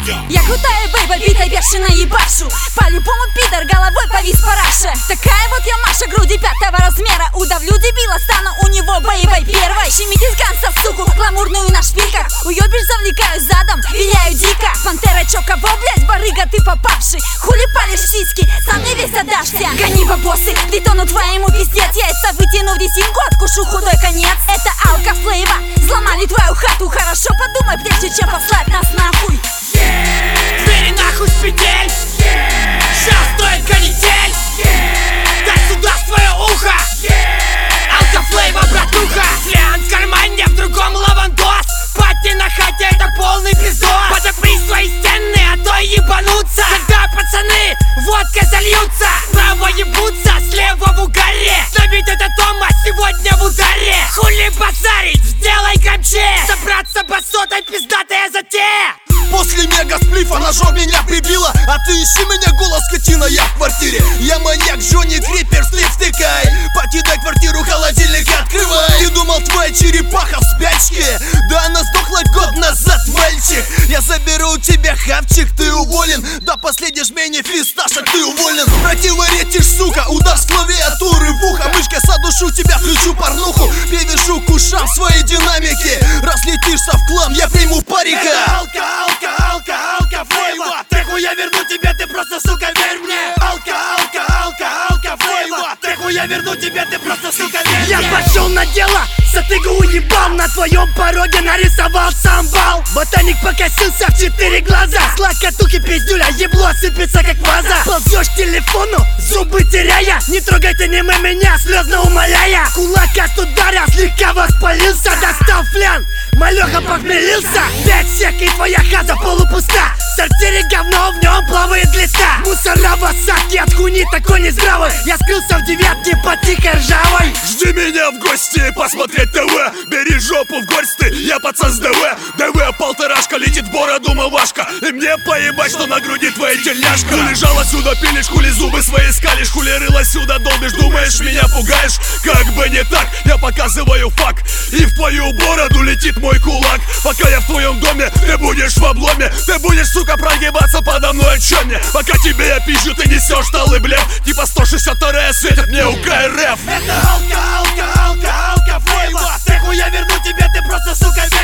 Я крутая бейба, битой бешено ебашу. По-любому пидор головой повис параша. Такая вот я Маша, груди 5-го размера. Удавлю дебила, стану у него боевой первой. Щемитесь ганса, суку, гламурную на шпильках. Уебишь, завлекаю задом, виляю дико. Пантера, чё, кого, блядь, барыга, ты попавший? Хули палишь сиськи, сам не весь отдашься. Гони бабосы, детону твоему пиздец. Яйца вытяну в десинку, откушу худой конец. Это Алка Флейва, взломали твою хату. Хорошо подумай, прежде чем послать нас нахуй. Двери нахуй с петель. Сейчас стоит канитель. Дай сюда свое ухо. Алка Флейва, братуха. Флиан в кармане, в другом лавандос. Пати на хате, это полный пиздос. Подопри свои стены, а то ебанутся. Когда пацаны водкой зальются. Справа ебутся, слева в угаре. Набить этот дома сегодня в ударе. Хули базарить, сделай громче. Собраться басотой, пиздатая затея. После мега-сплифа ножом меня прибило. А ты ищи меня, голос скотина, я в квартире. Я маньяк, Джонни Крипер, слив стыкай. Покидай квартиру, холодильник открывай. Ты думал, твоя черепаха в спячке? Да она сдохла год назад, мальчик. Я заберу у тебя хавчик, ты уволен. До последней жмени фисташек, ты уволен. Противоречишь, сука, удар с клавиатуры в ухо. Мышкой задушу тебя, включу порнуху. Перевешу к ушам свои динамики. Разлетишься в хлам, я приму парика. Алка Флейва. Треху я верну тебе, ты просто, сука, верь мне. Алка Флейва. Треху я верну тебе, ты просто, сука, верь мне. Я пошел на дело, сатыгу уебал. На твоем пороге нарисовал самбал. Ботаник покосился в 4 глаза. Слакатухи пиздюля, ебло сыпется как ваза. Ползешь к телефону, зубы теряя. Не трогай ты не меня, слезно умоляя. Кулак от удара слегка воспалился. Достал флян, малеха похмелился. 5 сек и твоя хата полупуста. В сортире говно, в нем плавает глиста. Мусора в осадке, от хуйни такой нездравый. Я скрылся в 9-ке по тихой ржавой. Жди меня в гости посмотреть ТВ. Бери жопу в горсти, я пацан с ДВ. ДВ полторашка, летит в бороду мавашка. И мне поебать, что на груди твоя тельняшка. Хули жало сюда пилишь, хули зубы свои скалишь. Хули рыло сюда долбишь, думаешь, меня пугаешь. Как бы не так, я показываю факт. И в твою бороду летит мой кулак. Пока я в твоем доме, ты будешь в обломе. Ты будешь, сука, прогибаться подо мной, о чем мне? Пока тебе я пизжу, ты несешь талый блеф. Типа 162-я светит мне у КРФ. Это Алка Флейва. Треху я верну тебе, ты просто, сука,